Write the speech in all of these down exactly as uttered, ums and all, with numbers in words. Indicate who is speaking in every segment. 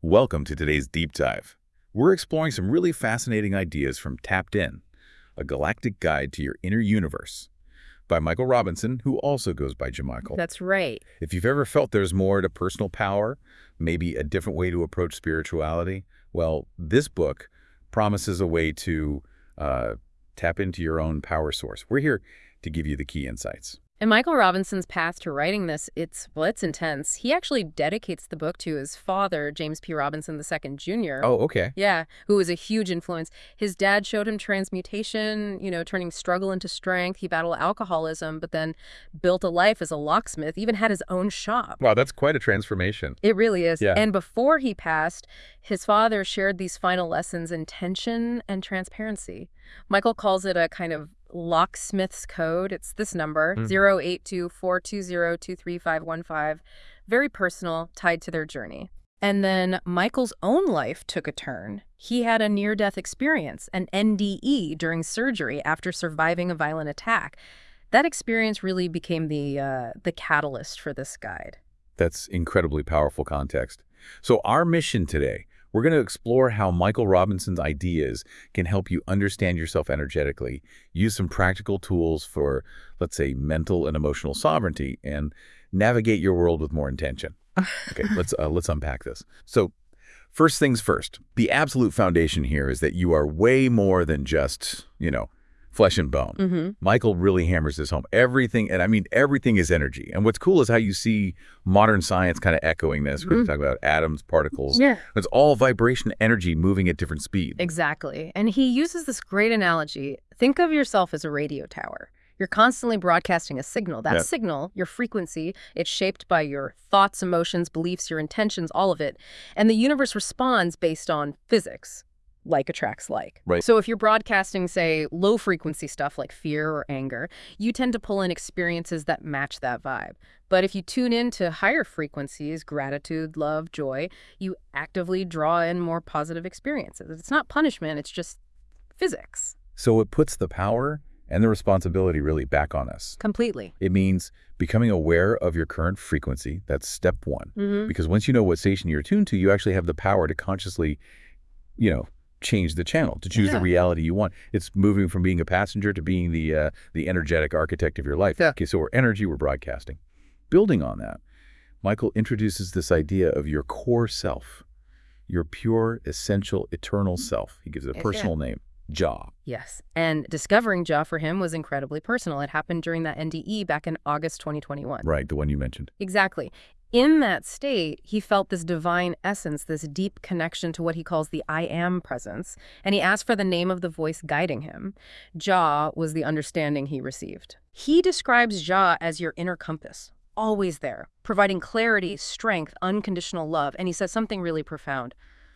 Speaker 1: Welcome to today's deep dive. We're exploring some really fascinating ideas from Tapped In, a galactic guide to your inner universe, by Michael Robinson, who also goes by Jamichael.
Speaker 2: That's right.
Speaker 1: If you've ever felt there's more to personal power, maybe a different way to approach spirituality, well, this book promises a way to uh, tap into your own power source. We're here to give you the key insights.
Speaker 2: And Michael Robinson's path to writing this, it's, well, it's intense. He actually dedicates the book to his father, James P. Robinson the Second Junior
Speaker 1: Oh, okay.
Speaker 2: Yeah, who was a huge influence. His dad showed him transmutation, you know, turning struggle into strength. He battled alcoholism, but then built a life as a locksmith, even had his own shop.
Speaker 1: Wow, that's quite a transformation.
Speaker 2: It really is.
Speaker 1: Yeah.
Speaker 2: And before he passed, his father shared these final lessons in tension and transparency. Michael calls it a kind of locksmith's code. It's this number,
Speaker 1: Mm.
Speaker 2: zero eight two, four two zero, two three five one five. Very personal, tied to their journey. And then Michael's own life took a turn. He had a near-death experience, an N D E, during surgery after surviving a violent attack. That experience really became the uh, the catalyst for this guide.
Speaker 1: That's incredibly powerful context. So our mission today, we're going to explore how Michael Robinson's ideas can help you understand yourself energetically, use some practical tools for, let's say, mental and emotional sovereignty, and navigate your world with more intention. Okay, let's uh, let's unpack this. So first things first, the absolute foundation here is that you are way more than just, you know, flesh and bone.
Speaker 2: Mm-hmm.
Speaker 1: Michael really hammers this home. Everything, and I mean everything, is energy. And what's cool is how you see modern science kind of echoing this. We're
Speaker 2: Mm-hmm.
Speaker 1: talking about atoms, particles.
Speaker 2: Yeah.
Speaker 1: It's all vibration energy moving at different speeds.
Speaker 2: Exactly. And he uses this great analogy. Think of yourself as a radio tower. You're constantly broadcasting a signal. That
Speaker 1: Yeah.
Speaker 2: signal, your frequency, it's shaped by your thoughts, emotions, beliefs, your intentions, all of it. And the universe responds based on physics. Like attracts like.
Speaker 1: Right.
Speaker 2: So if you're broadcasting, say, low-frequency stuff like fear or anger, you tend to pull in experiences that match that vibe. But if you tune into higher frequencies, gratitude, love, joy, you actively draw in more positive experiences. It's not punishment, it's just physics.
Speaker 1: So it puts the power and the responsibility really back on us.
Speaker 2: Completely.
Speaker 1: It means becoming aware of your current frequency. That's step one.
Speaker 2: Mm-hmm.
Speaker 1: Because once you know what station you're tuned to, you actually have the power to consciously, you know, change the channel, to choose
Speaker 2: Yeah.
Speaker 1: the reality you want. It's moving from being a passenger to being the uh, the energetic architect of your life.
Speaker 2: Yeah.
Speaker 1: Okay, so we're energy, we're broadcasting. Building on that, Michael introduces this idea of your core self, your pure, essential, eternal self. He gives it a
Speaker 2: Yeah.
Speaker 1: personal name, Jah.
Speaker 2: Yes. And discovering Jah for him was incredibly personal. It happened during that N D E back in August twenty twenty-one.
Speaker 1: Right, the one you mentioned.
Speaker 2: Exactly. In that state, he felt this divine essence, this deep connection to what he calls the I am presence, and he asked for the name of the voice guiding him. Jah was the understanding he received. He describes Jah as your inner compass, always there, providing clarity, strength, unconditional love, and he says something really profound.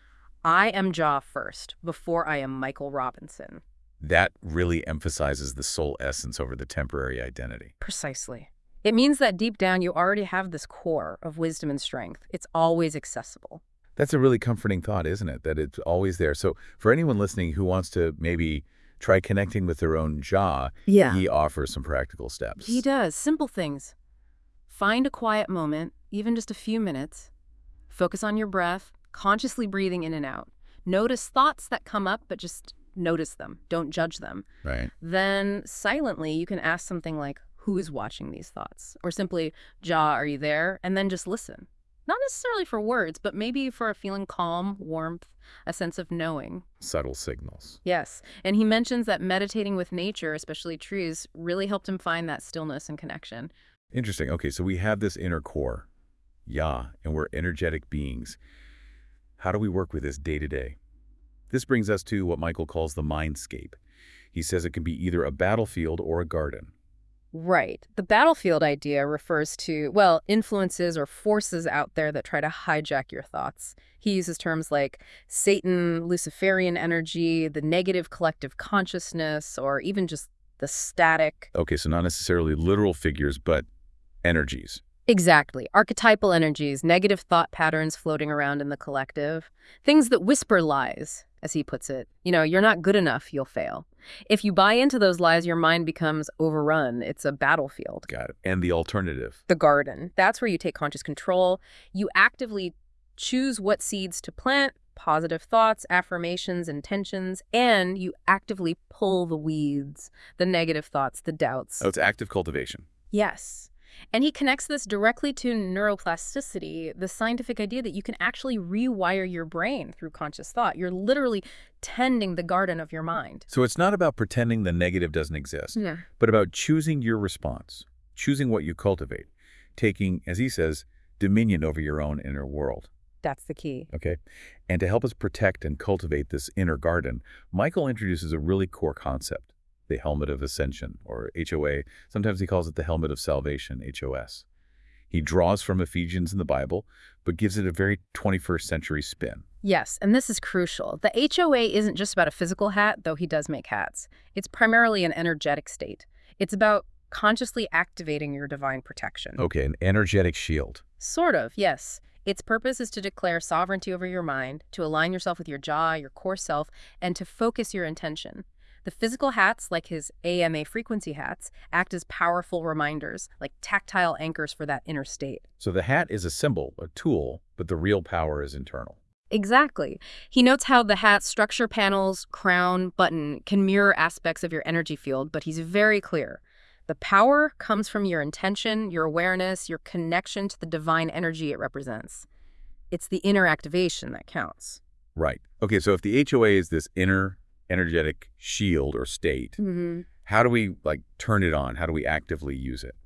Speaker 2: I am Jah first, before I am Michael Robinson.
Speaker 1: That really emphasizes the soul essence over the temporary identity.
Speaker 2: Precisely. It means that deep down you already have this core of wisdom and strength. It's always accessible.
Speaker 1: That's a really comforting thought, isn't it? That it's always there. So for anyone listening who wants to maybe try connecting with their own Jah,
Speaker 2: Yeah.
Speaker 1: he offers some practical steps.
Speaker 2: He does. Simple things. Find a quiet moment, even just a few minutes. Focus on your breath, consciously breathing in and out. Notice thoughts that come up, but just notice them. Don't judge them.
Speaker 1: Right.
Speaker 2: Then silently, you can ask something like, who is watching these thoughts? Or simply, Jah, are you there? And then just listen. Not necessarily for words, but maybe for a feeling calm, warmth, a sense of knowing.
Speaker 1: Subtle signals.
Speaker 2: Yes. And he mentions that meditating with nature, especially trees, really helped him find that stillness and connection.
Speaker 1: Interesting. Okay, so we have this inner core, Yah, and we're energetic beings. How do we work with this day to day? This brings us to what Michael calls the mindscape. He says it can be either a battlefield or a garden.
Speaker 2: Right. The battlefield idea refers to, well, influences or forces out there that try to hijack your thoughts. He uses terms like Satan, Luciferian energy, the negative collective consciousness, or even just the static.
Speaker 1: Okay, so not necessarily literal figures, but energies.
Speaker 2: Exactly. Archetypal energies, negative thought patterns floating around in the collective. Things that whisper lies, as he puts it. You know, you're not good enough, you'll fail. If you buy into those lies, your mind becomes overrun. It's a battlefield.
Speaker 1: Got it. And the alternative.
Speaker 2: The garden. That's where you take conscious control. You actively choose what seeds to plant, positive thoughts, affirmations, intentions, and you actively pull the weeds, the negative thoughts, the doubts.
Speaker 1: Oh, it's active cultivation.
Speaker 2: Yes. And he connects this directly to neuroplasticity, the scientific idea that you can actually rewire your brain through conscious thought. You're literally tending the garden of your mind.
Speaker 1: So it's not about pretending the negative doesn't exist,
Speaker 2: Yeah.
Speaker 1: but about choosing your response, choosing what you cultivate, taking, as he says, dominion over your own inner world.
Speaker 2: That's the key.
Speaker 1: Okay? And to help us protect and cultivate this inner garden, Michael introduces a really core concept, the helmet of ascension, or H O A. Sometimes he calls it the helmet of salvation, H O S. He draws from Ephesians in the Bible, but gives it a very twenty-first century spin.
Speaker 2: Yes, and this is crucial. The H O A isn't just about a physical hat, though he does make hats. It's primarily an energetic state. It's about consciously activating your divine protection.
Speaker 1: Okay, an energetic shield.
Speaker 2: Sort of, yes. Its purpose is to declare sovereignty over your mind, to align yourself with your jaw, your core self, and to focus your intention. The physical hats, like his A M A frequency hats, act as powerful reminders, like tactile anchors for that inner state.
Speaker 1: So the hat is a symbol, a tool, but the real power is internal.
Speaker 2: Exactly. He notes how the hat's structure panels, crown, button can mirror aspects of your energy field, but he's very clear. The power comes from your intention, your awareness, your connection to the divine energy it represents. It's the inner activation that counts.
Speaker 1: Right. Okay, so if the H O A is this inner energetic shield or state,
Speaker 2: Mm-hmm.
Speaker 1: how do we like turn it on? How do we actively use it?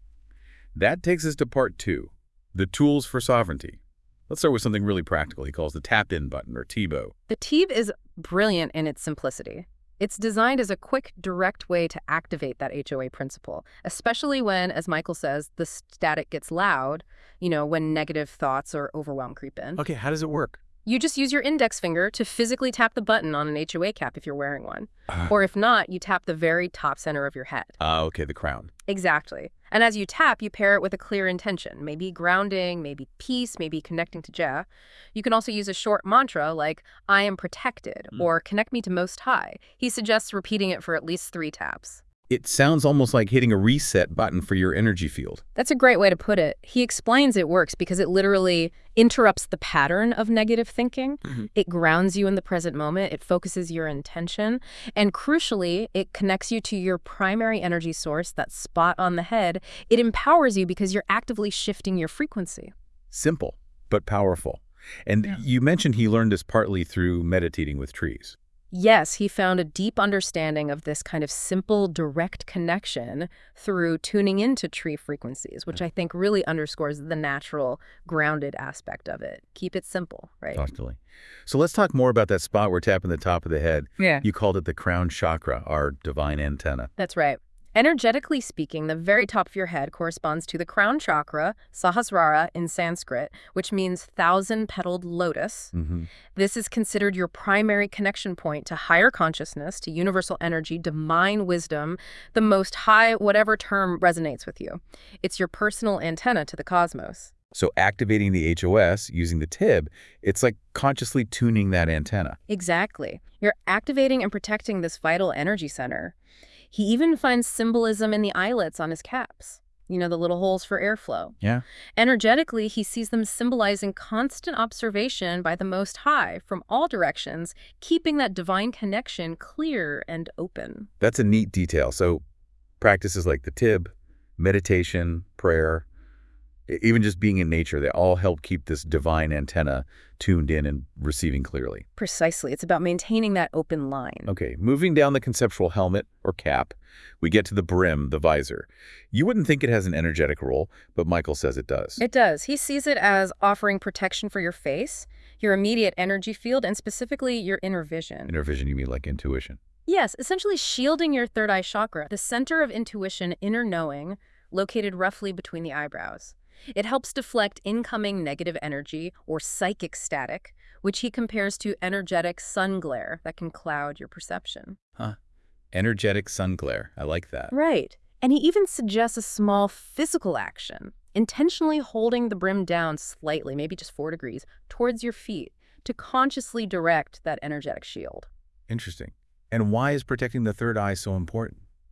Speaker 1: That takes us to part two, the tools for sovereignty. Let's start with something really practical he calls the tap-in button, or TiVo.
Speaker 2: The TiVo is brilliant in its simplicity. It's designed as a quick, direct way to activate that H O A principle, especially when, as Michael says, the static gets loud, you know, when negative thoughts or overwhelm creep in.
Speaker 1: Okay, how does it work?
Speaker 2: You just use your index finger to physically tap the button on an H O A cap if you're wearing one.
Speaker 1: Uh,
Speaker 2: Or if not, you tap the very top center of your head.
Speaker 1: uh, okay, the crown.
Speaker 2: Exactly. And as you tap, you pair it with a clear intention, maybe grounding, maybe peace, maybe connecting to Jah. You can also use a short mantra like, I am protected,
Speaker 1: Mm.
Speaker 2: or connect me to Most High. He suggests repeating it for at least three taps.
Speaker 1: It sounds almost like hitting a reset button for your energy field.
Speaker 2: That's a great way to put it. He explains it works because it literally interrupts the pattern of negative thinking.
Speaker 1: Mhm.
Speaker 2: It grounds you in the present moment. It focuses your intention. And crucially, it connects you to your primary energy source, that spot on the head. It empowers you because you're actively shifting your frequency.
Speaker 1: Simple, but powerful. And
Speaker 2: Yeah.
Speaker 1: you mentioned he learned this partly through meditating with trees.
Speaker 2: Yes, he found a deep understanding of this kind of simple, direct connection through tuning into tree frequencies, which I think really underscores the natural, grounded aspect of it. Keep it simple, right?
Speaker 1: Totally. So let's talk more about that spot we're tapping the top of the head.
Speaker 2: Yeah.
Speaker 1: You called it the crown chakra, our divine antenna.
Speaker 2: That's right. Energetically speaking, the very top of your head corresponds to the crown chakra, Sahasrara in Sanskrit, which means thousand-petaled lotus.
Speaker 1: Mm-hmm.
Speaker 2: This is considered your primary connection point to higher consciousness, to universal energy, divine wisdom, the most high, whatever term resonates with you. It's your personal antenna to the cosmos.
Speaker 1: So activating the H O S using the T I B, it's like consciously tuning that antenna.
Speaker 2: Exactly. You're activating and protecting this vital energy center. He even finds symbolism in the eyelets on his caps, you know, the little holes for airflow.
Speaker 1: Yeah.
Speaker 2: Energetically, he sees them symbolizing constant observation by the Most High from all directions, keeping that divine connection clear and open.
Speaker 1: That's a neat detail. So practices like the T I B, meditation, prayer, e- even just being in nature, they all help keep this divine antenna tuned in and receiving clearly.
Speaker 2: Precisely. It's about maintaining that open line.
Speaker 1: Okay, moving down the conceptual helmet or cap, we get to the brim, the visor. You wouldn't think it has an energetic role, but Michael says it does.
Speaker 2: It does. He sees it as offering protection for your face, your immediate energy field, and specifically your inner vision.
Speaker 1: Inner vision, you mean like intuition?
Speaker 2: Yes, essentially shielding your third eye chakra, the center of intuition, inner knowing, located roughly between the eyebrows. It helps deflect incoming negative energy or psychic static, which he compares to energetic sun glare that can cloud your perception.
Speaker 1: Huh. Energetic sun glare. I like that.
Speaker 2: Right. And he even suggests a small physical action, intentionally holding the brim down slightly, maybe just four degrees, towards your feet to consciously direct that energetic shield.
Speaker 1: Interesting. And why is protecting the third eye so important?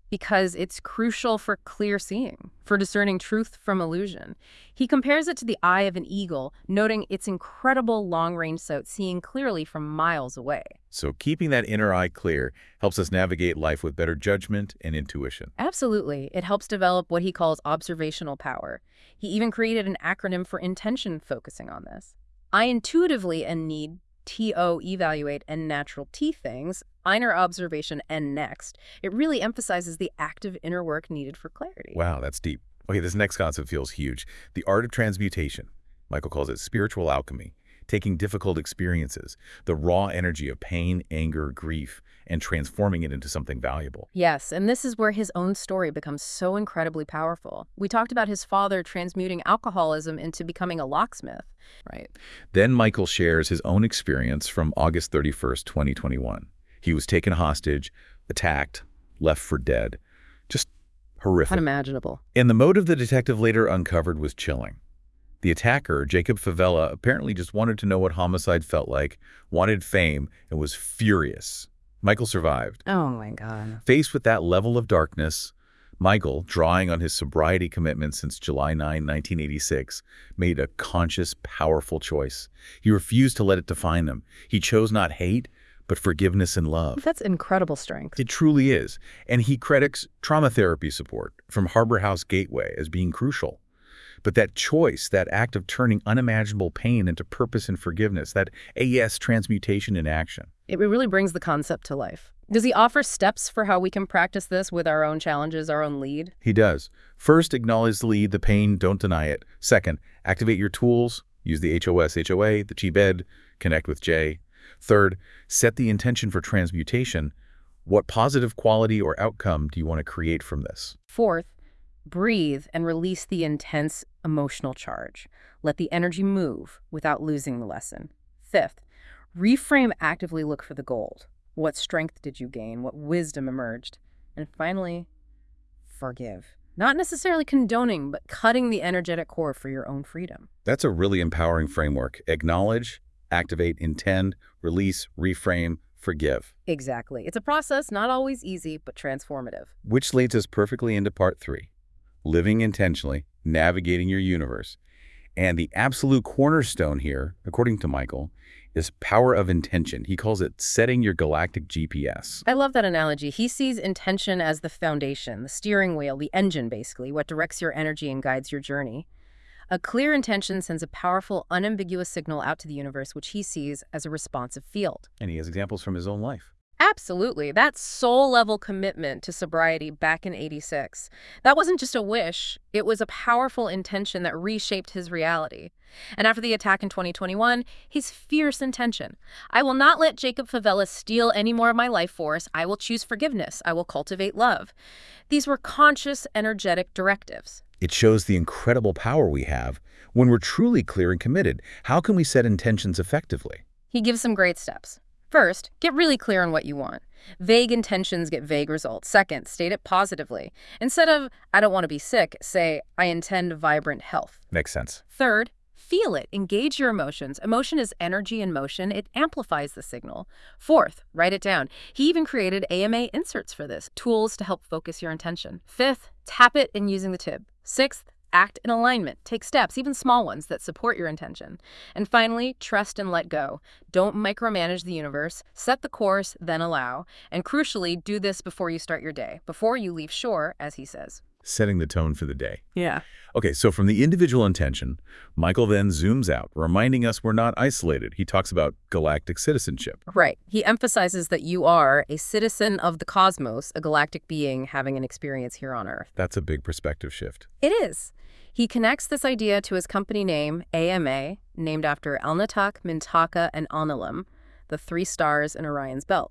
Speaker 2: because it's crucial for clear seeing, for discerning truth from illusion. He compares it to the eye of an eagle, noting its incredible long-range sight, seeing clearly from miles away.
Speaker 1: So keeping that inner eye clear helps us navigate life with better judgment and intuition.
Speaker 2: Absolutely. It helps develop what he calls observational power. He even created an acronym for intention focusing on this. I intuitively and need T O evaluate and natural T things, inner observation and next. It really emphasizes the active inner work needed for clarity.
Speaker 1: Wow, that's deep. Okay, this next concept feels huge. The art of transmutation. Michael calls it spiritual alchemy, taking difficult experiences, the raw energy of pain, anger, grief, and transforming it into something valuable.
Speaker 2: Yes, and this is where his own story becomes so incredibly powerful. We talked about his father transmuting alcoholism into becoming a locksmith, right?
Speaker 1: Then Michael shares his own experience from August thirty-first, twenty twenty-one. He was taken hostage, attacked, left for dead. Just horrific.
Speaker 2: Unimaginable.
Speaker 1: And the motive the detective later uncovered was chilling. The attacker, Jacob Favela, apparently just wanted to know what homicide felt like, wanted fame, and was furious. Michael survived.
Speaker 2: Oh my God.
Speaker 1: Faced with that level of darkness, Michael, drawing on his sobriety commitment since July ninth, nineteen eighty-six, made a conscious, powerful choice. He refused to let it define him. He chose not hate, but forgiveness and love.
Speaker 2: That's incredible strength.
Speaker 1: It truly is. And he credits trauma therapy support from Harbor House Gateway as being crucial. But that choice, that act of turning unimaginable pain into purpose and forgiveness, that A E S transmutation in action.
Speaker 2: It really brings the concept to life. Does he offer steps for how we can practice this with our own challenges, our own lead?
Speaker 1: He does. First, acknowledge the lead, the pain, don't deny it. Second, activate your tools, use the H O S H O A, the Chi Bed, connect with Jay. Third, set the intention for transmutation. What positive quality or outcome do you want to create from this?
Speaker 2: Fourth, breathe and release the intense emotional charge. Let the energy move without losing the lesson. Fifth, reframe, actively look for the gold. What strength did you gain? What wisdom emerged? And finally, forgive. Not necessarily condoning, but cutting the energetic cord for your own freedom.
Speaker 1: That's a really empowering framework. Acknowledge, activate, intend, release, reframe, forgive.
Speaker 2: Exactly. It's a process, not always easy, but transformative.
Speaker 1: Which leads us perfectly into part three. Living intentionally, navigating your universe. And the absolute cornerstone here, according to Michael, is power of intention. He calls it setting your galactic G P S.
Speaker 2: I love that analogy. He sees intention as the foundation, the steering wheel, the engine, basically, what directs your energy and guides your journey. A clear intention sends a powerful, unambiguous signal out to the universe, which he sees as a responsive field.
Speaker 1: And he has examples from his own life.
Speaker 2: Absolutely. That soul-level commitment to sobriety back in eighty-six. That wasn't just a wish. It was a powerful intention that reshaped his reality. And after the attack in twenty twenty-one, his fierce intention. I will not let Jacob Favela steal any more of my life force. I will choose forgiveness. I will cultivate love. These were conscious, energetic directives.
Speaker 1: It shows the incredible power we have when we're truly clear and committed. How can we set intentions effectively?
Speaker 2: He gives some great steps. First, get really clear on what you want. Vague intentions get vague results. Second, state it positively. Instead of, I don't want to be sick, say, I intend vibrant health.
Speaker 1: Makes sense.
Speaker 2: Third, feel it. Engage your emotions. Emotion is energy in motion. It amplifies the signal. Fourth, write it down. He even created A M A inserts for this, tools to help focus your intention. Fifth, tap it in using the tib. Sixth, act in alignment. Take steps, even small ones, that support your intention. And finally, trust and let go. Don't micromanage the universe. Set the course, then allow. And crucially, do this before you start your day, before you leave shore, as he says.
Speaker 1: Setting the tone for the day.
Speaker 2: Yeah.
Speaker 1: Okay, so from the individual intention, Michael then zooms out, reminding us we're not isolated. He talks about galactic citizenship.
Speaker 2: Right. He emphasizes that you are a citizen of the cosmos, a galactic being having an experience here on Earth.
Speaker 1: That's a big perspective shift.
Speaker 2: It is. He connects this idea to his company name, A M A, named after Alnitak, Mintaka, and Anilim, the three stars in Orion's belt.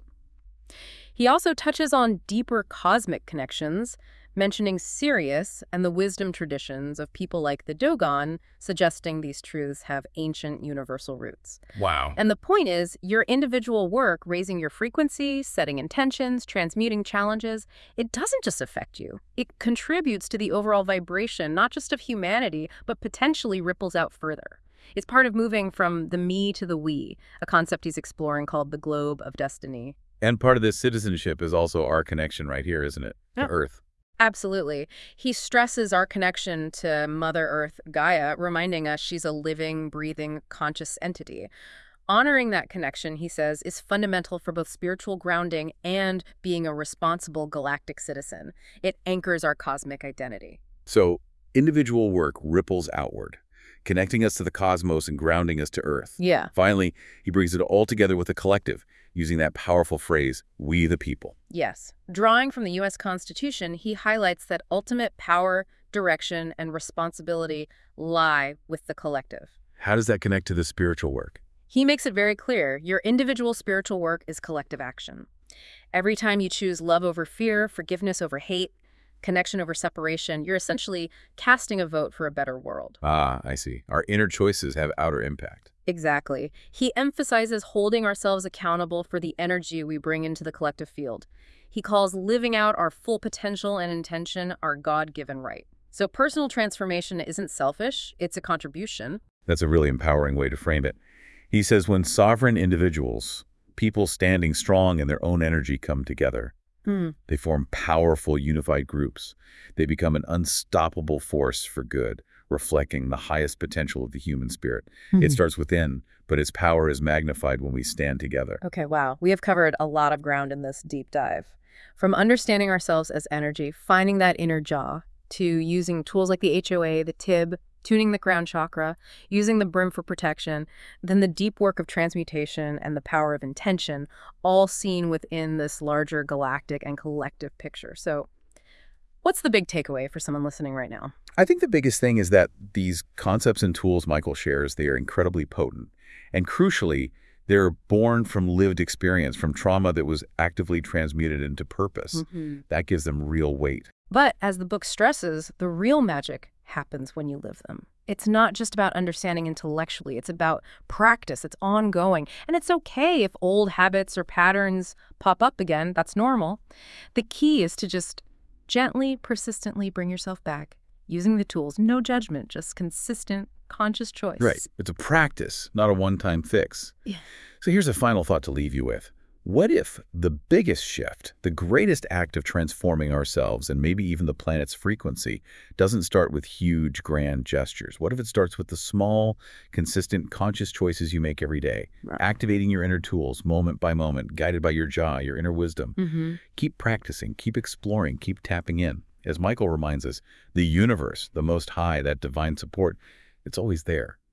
Speaker 2: He also touches on deeper cosmic connections, mentioning Sirius and the wisdom traditions of people like the Dogon, suggesting these truths have ancient universal roots.
Speaker 1: Wow.
Speaker 2: And the point is, your individual work, raising your frequency, setting intentions, transmuting challenges, it doesn't just affect you. It contributes to the overall vibration, not just of humanity, but potentially ripples out further. It's part of moving from the me to the we, a concept he's exploring called the globe of destiny.
Speaker 1: And part of this citizenship is also our connection right here, isn't it? To
Speaker 2: Yeah.
Speaker 1: Earth.
Speaker 2: Absolutely. He stresses our connection to Mother Earth Gaia, reminding us she's a living, breathing, conscious entity. Honoring that connection, he says, is fundamental for both spiritual grounding and being a responsible galactic citizen. It anchors our cosmic identity.
Speaker 1: So individual work ripples outward, connecting us to the cosmos and grounding us to Earth.
Speaker 2: Yeah.
Speaker 1: Finally, he brings it all together with a collective, using that powerful phrase, we the people.
Speaker 2: Yes. Drawing from the U S Constitution, he highlights that ultimate power, direction, and responsibility lie with the collective.
Speaker 1: How does that connect to the spiritual work?
Speaker 2: He makes it very clear your individual spiritual work is collective action. Every time you choose love over fear, forgiveness over hate, connection over separation, you're essentially casting a vote for a better world.
Speaker 1: Ah, I see. Our inner choices have outer impact.
Speaker 2: Exactly. He emphasizes holding ourselves accountable for the energy we bring into the collective field. He calls living out our full potential and intention our God-given right. So personal transformation isn't selfish, it's a contribution.
Speaker 1: That's a really empowering way to frame it. He says when sovereign individuals, people standing strong in their own energy, come together,
Speaker 2: Hmm.
Speaker 1: they form powerful, unified groups. They become an unstoppable force for good, reflecting the highest potential of the human spirit.
Speaker 2: Mm-hmm.
Speaker 1: It starts within, but its power is magnified when we stand together.
Speaker 2: Okay, wow. We have covered a lot of ground in this deep dive. From understanding ourselves as energy, finding that inner jaw, to using tools like the H O A, the T I B, tuning the crown chakra, using the brim for protection, then the deep work of transmutation and the power of intention, all seen within this larger galactic and collective picture. So what's the big takeaway for someone listening right now?
Speaker 1: I think the biggest thing is that these concepts and tools Michael shares, they are incredibly potent. And crucially, they're born from lived experience, from trauma that was actively transmuted into purpose.
Speaker 2: Mm-hmm.
Speaker 1: That gives them real weight.
Speaker 2: But as the book stresses, the real magic happens when you live them. It's not just about understanding intellectually. It's about practice. It's ongoing. And it's okay if old habits or patterns pop up again. That's normal. The key is to just gently, persistently bring yourself back, using the tools. No judgment, just consistent, conscious choice.
Speaker 1: Right. It's a practice, not a one-time fix.
Speaker 2: Yeah.
Speaker 1: So here's a final thought to leave you with. What if the biggest shift, the greatest act of transforming ourselves and maybe even the planet's frequency doesn't start with huge, grand gestures? What if it starts with the small, consistent, conscious choices you make every day,
Speaker 2: Right.
Speaker 1: activating your inner tools moment by moment, guided by your jaw, your inner wisdom?
Speaker 2: Mm-hmm.
Speaker 1: Keep practicing, keep exploring, keep tapping in. As Michael reminds us, the universe, the Most High, that divine support, it's always there.